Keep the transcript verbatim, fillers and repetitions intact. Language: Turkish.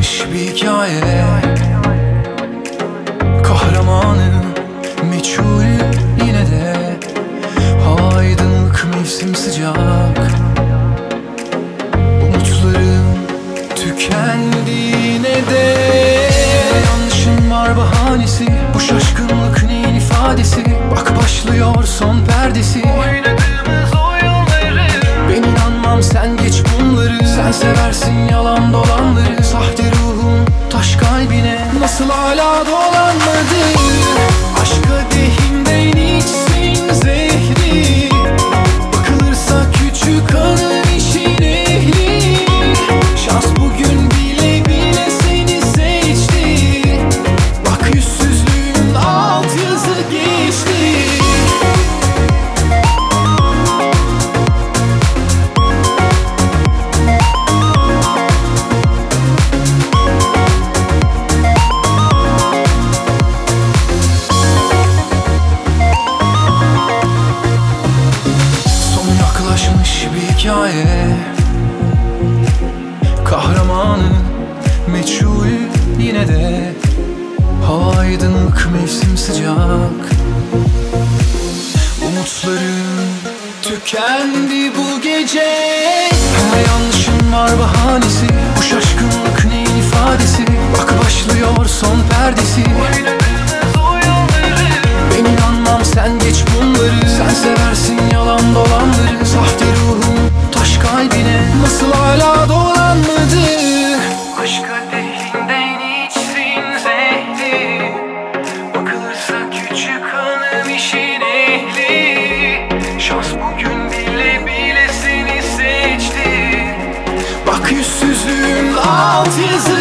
yaklaşmış bir hikaye. Kahramanı meçhul yine de. Hava aydınlık, mevsim sıcak. Umutlarım tükendi yine de. Yanlışım var bahanesi, bu şaşkınlık neyin ifadesi? Bak başlıyor son perdesi. Oynadığımız oyunları. Ben inanmam, sen geç bunları. Sen seversin yalan dolanları. Sahte ruhum taş kalbine nasıl hala dolanmadı? Aşk kadehinden içsin zehri. Bakılırsa küçük hanım işin ehli. Şans bugün bile bile seni seçti. Bak yüzsüzlüğün alt yazı geçti. Bir hikaye. Kahramanı meçhul yine de. Hava aydınlık, mevsim sıcak. Umutlarım tükendi bu gece. Her yanlışım var bahanesi, bu şaşkınlık neyin ifadesi? Bak başlıyor son perdesi. Oynadığımız oyunları. Ben inanmam, sen geç bunları. Sen seversin yalan dolanları. Sahte ruhum taş kalbine nasıl hala dolanmadı? Aşk kadehinden içsin zehri. Bakılırsa küçük hanım işin ehli. Şans bugün bile bile seni seçti. Bak yüzsüzlüğün alt yazı